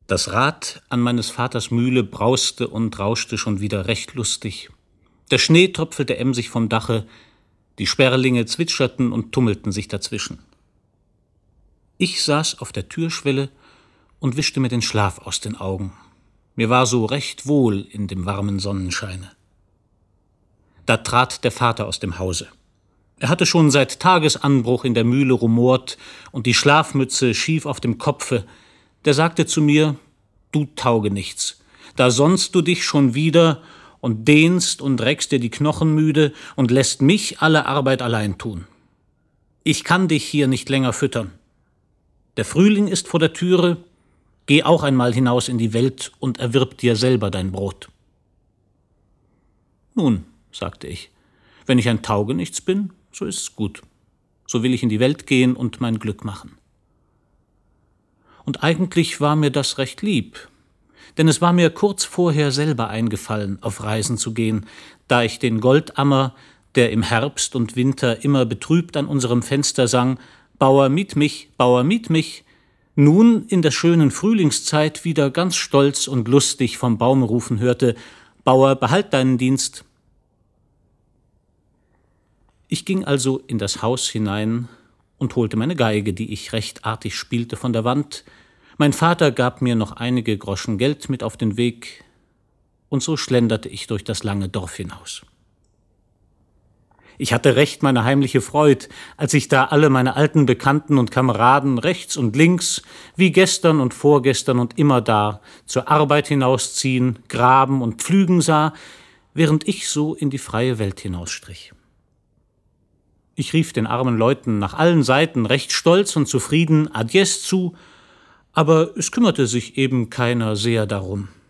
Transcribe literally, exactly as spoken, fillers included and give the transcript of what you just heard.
Das Rad an meines Vaters Mühle brauste und rauschte schon wieder recht lustig. Der Schnee tröpfelte emsig vom Dache, die Sperlinge zwitscherten und tummelten sich dazwischen. Ich saß auf der Türschwelle und wischte mir den Schlaf aus den Augen. Mir war so recht wohl in dem warmen Sonnenscheine. Da trat der Vater aus dem Hause. Er hatte schon seit Tagesanbruch in der Mühle rumort und die Schlafmütze schief auf dem Kopfe. Der sagte zu mir: »Du Taugenichts, da sonnst du dich schon wieder und dehnst und reckst dir die Knochen müde und lässt mich alle Arbeit allein tun. Ich kann dich hier nicht länger füttern. Der Frühling ist vor der Türe, geh auch einmal hinaus in die Welt und erwirb dir selber dein Brot.« »Nun«, sagte ich, »wenn ich ein Taugenichts bin, so ist's gut. So will ich in die Welt gehen und mein Glück machen.« Und eigentlich war mir das recht lieb, denn es war mir kurz vorher selber eingefallen, auf Reisen zu gehen, da ich den Goldammer, der im Herbst und Winter immer betrübt an unserem Fenster sang, »Bauer, miet mich, Bauer, miet mich«, nun in der schönen Frühlingszeit wieder ganz stolz und lustig vom Baume rufen hörte, »Bauer, behalt deinen Dienst.« Ich ging also in das Haus hinein und holte meine Geige, die ich recht artig spielte, von der Wand. Mein Vater gab mir noch einige Groschen Geld mit auf den Weg, und so schlenderte ich durch das lange Dorf hinaus. Ich hatte recht meine heimliche Freud, als ich da alle meine alten Bekannten und Kameraden rechts und links, wie gestern und vorgestern und immer da, zur Arbeit hinausziehen, graben und pflügen sah, während ich so in die freie Welt hinausstrich. Ich rief den armen Leuten nach allen Seiten recht stolz und zufrieden Adies zu, aber es kümmerte sich eben keiner sehr darum.